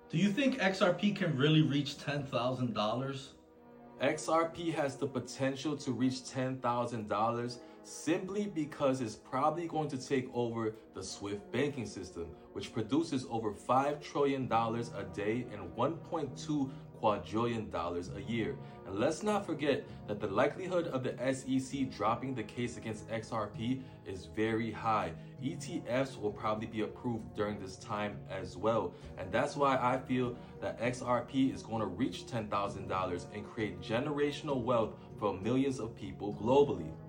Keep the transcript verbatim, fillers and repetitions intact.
Do you think X R P can really reach ten thousand dollars? X R P has the potential to reach ten thousand dollars simply because it's probably going to take over the SWIFT banking system, which produces over five trillion dollars a day and one point two quadrillion dollars a year. And let's not forget that the likelihood of the S E C dropping the case against X R P is very high. E T Fs will probably be approved during this time as well. And that's why I feel that X R P is going to reach ten thousand dollars and create generational wealth for millions of people globally.